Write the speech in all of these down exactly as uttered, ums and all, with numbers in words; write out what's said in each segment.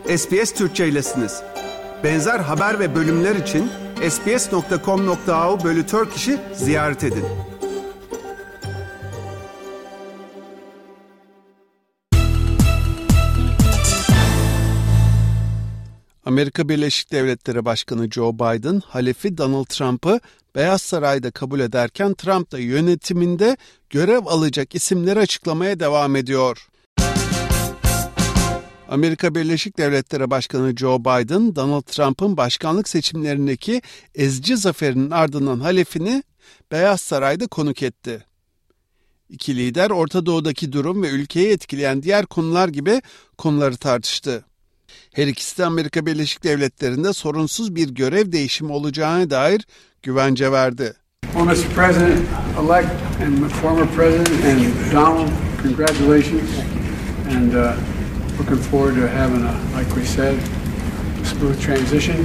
S B S Türkçe'ylesiniz. Benzer haber ve bölümler için sbs nokta com nokta a u bölü Turkish'i ziyaret edin. Amerika Birleşik Devletleri Başkanı Joe Biden, halefi Donald Trump'ı Beyaz Saray'da kabul ederken Trump da yönetiminde görev alacak isimleri açıklamaya devam ediyor. Amerika Birleşik Devletleri Başkanı Joe Biden, Donald Trump'ın başkanlık seçimlerindeki ezici zaferinin ardından halefini Beyaz Saray'da konuk etti. İki lider Orta Doğu'daki durum ve ülkeyi etkileyen diğer konular gibi konuları tartıştı. Her ikisi de Amerika Birleşik Devletleri'nde sorunsuz bir görev değişimi olacağına dair güvence verdi. Well, mister President-elect and former President and Donald, congratulations. And uh, looking forward to having a, like we said, smooth transition.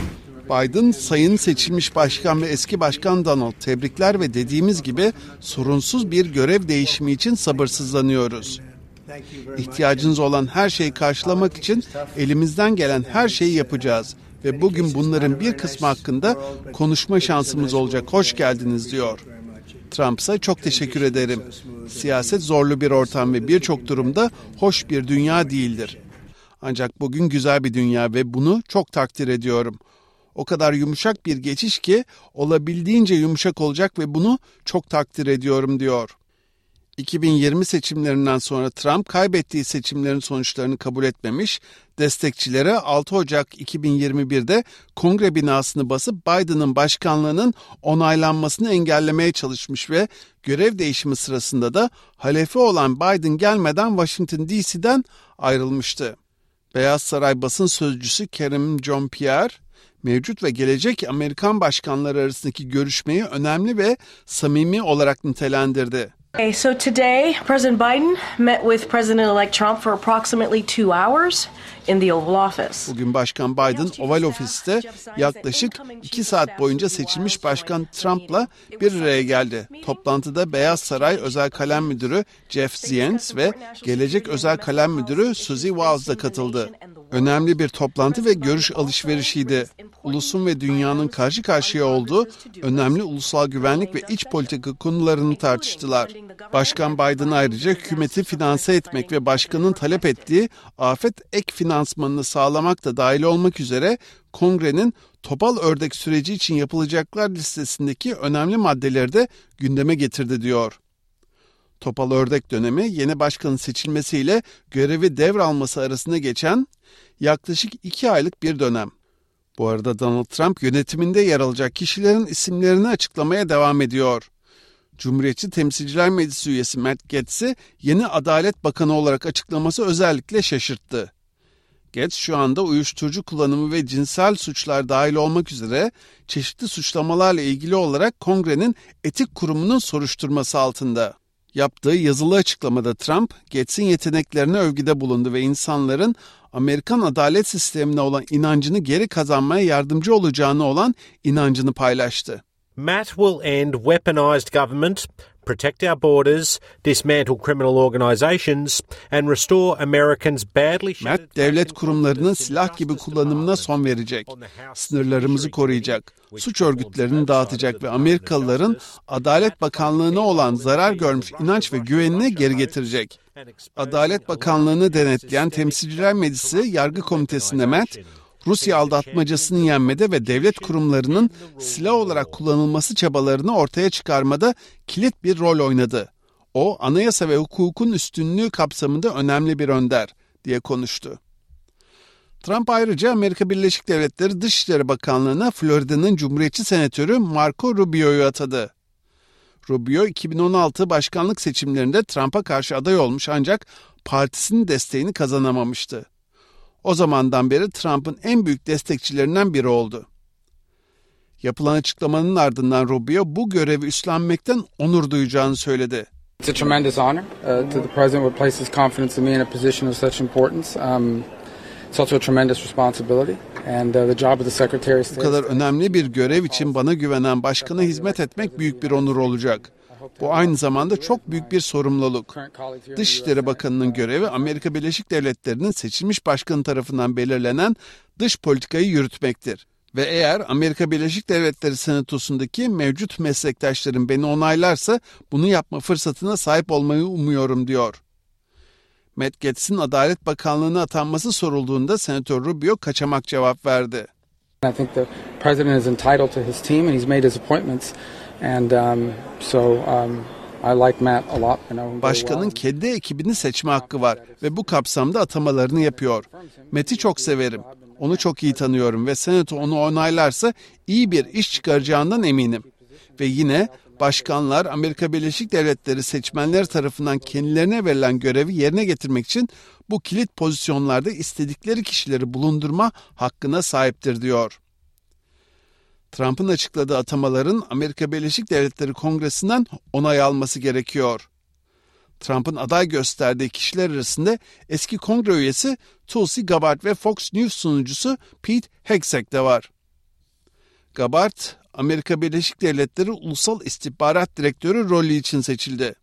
Biden, Sayın Seçilmiş Başkan ve eski Başkan Donald, tebrikler ve dediğimiz gibi sorunsuz bir görev değişimi için sabırsızlanıyoruz. İhtiyacınız olan her şeyi karşılamak için elimizden gelen her şeyi yapacağız ve bugün bunların bir kısmı hakkında konuşma şansımız olacak. Hoş geldiniz diyor. Trump ise çok teşekkür ederim. Siyaset zorlu bir ortam ve birçok durumda hoş bir dünya değildir. Ancak bugün güzel bir dünya ve bunu çok takdir ediyorum. O kadar yumuşak bir geçiş ki olabildiğince yumuşak olacak ve bunu çok takdir ediyorum diyor. iki bin yirmi seçimlerinden sonra Trump kaybettiği seçimlerin sonuçlarını kabul etmemiş, destekçilere altı Ocak iki bin yirmi bir'de Kongre binasını basıp Biden'ın başkanlığının onaylanmasını engellemeye çalışmış ve görev değişimi sırasında da halefi olan Biden gelmeden Washington D C'den ayrılmıştı. Beyaz Saray basın sözcüsü Karine Jean-Pierre, mevcut ve gelecek Amerikan başkanları arasındaki görüşmeyi önemli ve samimi olarak nitelendirdi. Okay, so today, President Biden met with President-elect Trump for approximately two hours in the Oval Office. Bugün Başkan Biden Oval Ofis'te yaklaşık iki saat boyunca seçilmiş Başkan Trump'la bir araya geldi. Toplantıda Beyaz Saray Özel Kalem Müdürü Jeff Zients ve Gelecek Özel Kalem Müdürü Suzy Wiles da katıldı. Önemli bir toplantı ve görüş alışverişiydi. Ulusun ve dünyanın karşı karşıya olduğu önemli ulusal güvenlik ve iç politika konularını tartıştılar. Başkan Biden ayrıca hükümeti finanse etmek ve başkanın talep ettiği afet ek finansmanını sağlamak da dahil olmak üzere Kongre'nin topal ördek süreci için yapılacaklar listesindeki önemli maddeleri de gündeme getirdi diyor. Topal ördek dönemi yeni başkanın seçilmesiyle görevi devralması arasında geçen yaklaşık iki aylık bir dönem. Bu arada Donald Trump yönetiminde yer alacak kişilerin isimlerini açıklamaya devam ediyor. Cumhuriyetçi Temsilciler Meclisi üyesi Matt Gaetz'i yeni Adalet Bakanı olarak açıklaması özellikle şaşırttı. Gaetz şu anda uyuşturucu kullanımı ve cinsel suçlar dahil olmak üzere çeşitli suçlamalarla ilgili olarak Kongre'nin etik kurumunun soruşturması altında. Yaptığı yazılı açıklamada Trump, Gaetz'in yeteneklerine övgüde bulundu ve insanların Amerikan adalet sistemine olan inancını geri kazanmaya yardımcı olacağına olan inancını paylaştı. Matt will end weaponized government, protect our borders, dismantle criminal organizations and restore Americans badly shattered. Matt, devlet kurumlarının silah gibi kullanımına son verecek, sınırlarımızı koruyacak, suç örgütlerini dağıtacak ve Amerikalıların Adalet Bakanlığı'na olan zarar görmüş inanç ve güvenini geri getirecek. Adalet Bakanlığı'nı denetleyen Temsilciler Meclisi Yargı Komitesi'nde Matt, Rusya aldatmacasını yenmede ve devlet kurumlarının silah olarak kullanılması çabalarını ortaya çıkarmada kilit bir rol oynadı. O, anayasa ve hukukun üstünlüğü kapsamında önemli bir önder diye konuştu. Trump ayrıca Amerika Birleşik Devletleri Dışişleri Bakanlığı'na Florida'nın Cumhuriyetçi Senatörü Marco Rubio'yu atadı. Rubio, iki bin on altı başkanlık seçimlerinde Trump'a karşı aday olmuş ancak partisinin desteğini kazanamamıştı. O zamandan beri Trump'ın en büyük destekçilerinden biri oldu. Yapılan açıklamanın ardından Rubio bu görevi üstlenmekten onur duyacağını söyledi. It's a tremendous honor uh, to the president who places confidence in me in a position of such importance. Um, it's also a tremendous responsibility and uh, the job of the Secretary of State. Bu kadar önemli bir görev için bana güvenen başkana hizmet etmek büyük bir onur olacak. Bu aynı zamanda çok büyük bir sorumluluk. Dışişleri Bakanı'nın görevi Amerika Birleşik Devletleri'nin seçilmiş başkanı tarafından belirlenen dış politikayı yürütmektir. Ve eğer Amerika Birleşik Devletleri Senatosu'ndaki mevcut meslektaşlarım beni onaylarsa bunu yapma fırsatına sahip olmayı umuyorum diyor. Matt Gaetz'in Adalet Bakanlığı'na atanması sorulduğunda Senatör Rubio kaçamak cevap verdi. I think the president is entitled to his team and he's made his appointments and um, so um, I like Matt a lot. Başkanın kendi ekibini seçme hakkı var ve bu kapsamda atamalarını yapıyor. Matt'i çok severim. Onu çok iyi tanıyorum ve Senato onu onaylarsa iyi bir iş çıkaracağından eminim. Ve yine başkanlar Amerika Birleşik Devletleri seçmenleri tarafından kendilerine verilen görevi yerine getirmek için bu kilit pozisyonlarda istedikleri kişileri bulundurma hakkına sahiptir diyor. Trump'ın açıkladığı atamaların Amerika Birleşik Devletleri Kongresi'nden onay alması gerekiyor. Trump'ın aday gösterdiği kişiler arasında eski kongre üyesi Tulsi Gabbard ve Fox News sunucusu Pete Hegseth de var. Gabbard, Amerika Birleşik Devletleri Ulusal İstihbarat Direktörü rolü için seçildi.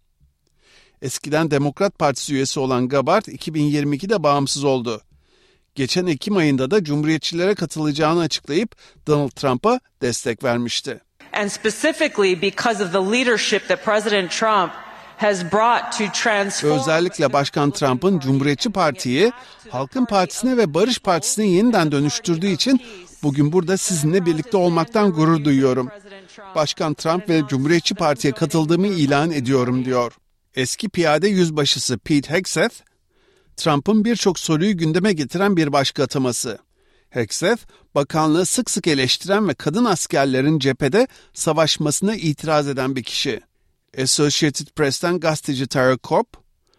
Eskiden Demokrat Partisi üyesi olan Gabbard iki bin yirmi ikide bağımsız oldu. Geçen Ekim ayında da Cumhuriyetçilere katılacağını açıklayıp Donald Trump'a destek vermişti. And specifically because of the leadership that President Trump has brought to transform. Özellikle Başkan Trump'ın Cumhuriyetçi Parti'yi Halkın Partisi'ne ve Barış Partisi'ne yeniden dönüştürdüğü için bugün burada sizinle birlikte olmaktan gurur duyuyorum. Başkan Trump ve Cumhuriyetçi Parti'ye katıldığımı ilan ediyorum diyor. Eski piyade yüzbaşısı Pete Hegseth, Trump'ın birçok soruyu gündeme getiren bir başka ataması. Hegseth, bakanlığı sık sık eleştiren ve kadın askerlerin cephede savaşmasına itiraz eden bir kişi. Associated Press'ten gazeteci Tara Kopp,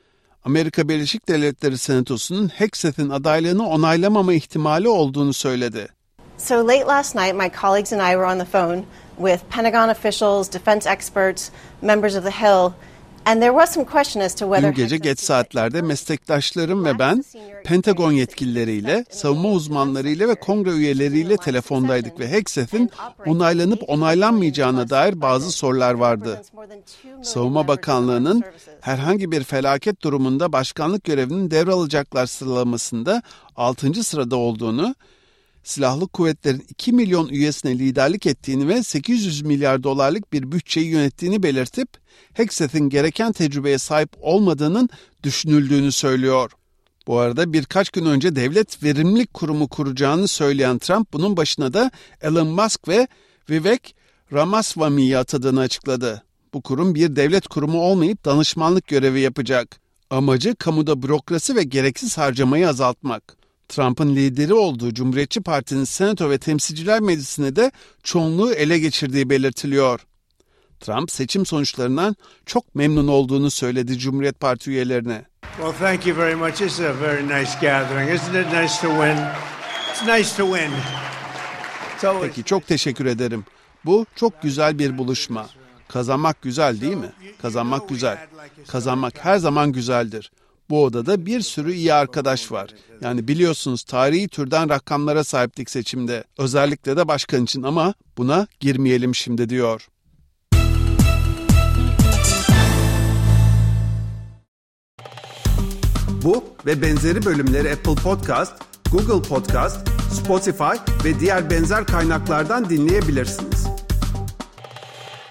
Amerika Birleşik Devletleri Senatosu'nun Hegseth'in adaylığını onaylamama ihtimali olduğunu söyledi. So late last night, my colleagues and I were on the phone with Pentagon officials, defense experts, members of the Hill, and there was some question as to whether. Dün gece geç saatlerde meslektaşlarım ve ben Pentagon yetkilileriyle, savunma uzmanlarıyla ve kongre üyeleriyle telefondaydık ve Hegseth'in onaylanıp onaylanmayacağına dair bazı sorular vardı. Savunma Bakanlığı'nın herhangi bir felaket durumunda başkanlık görevinin devralacaklar sıralamasında altıncı sırada olduğunu, silahlı kuvvetlerin iki milyon üyesine liderlik ettiğini ve sekiz yüz milyar dolarlık bir bütçeyi yönettiğini belirtip Hegseth'in gereken tecrübeye sahip olmadığının düşünüldüğünü söylüyor. Bu arada birkaç gün önce Devlet Verimlilik Kurumu kuracağını söyleyen Trump bunun başına da Elon Musk ve Vivek Ramaswamy'yi atadığını açıkladı. Bu kurum bir devlet kurumu olmayıp danışmanlık görevi yapacak. Amacı kamuda bürokrasi ve gereksiz harcamayı azaltmak. Trump'ın lideri olduğu Cumhuriyetçi Parti'nin Senato ve Temsilciler Meclisi'ne de çoğunluğu ele geçirdiği belirtiliyor. Trump seçim sonuçlarından çok memnun olduğunu söyledi Cumhuriyet Parti üyelerine. Well, thank you very much. It's a very nice gathering. Isn't it nice to win? It's nice to win. So Peki, çok teşekkür ederim. Bu çok güzel bir buluşma. Kazanmak güzel değil mi? Kazanmak güzel. Kazanmak her zaman güzeldir. Bu odada bir sürü iyi arkadaş var. Yani biliyorsunuz tarihi türden rakamlara sahiptik seçimde. Özellikle de başkan için ama buna girmeyelim şimdi diyor. Bu ve benzeri bölümleri Apple Podcast, Google Podcast, Spotify ve diğer benzer kaynaklardan dinleyebilirsiniz.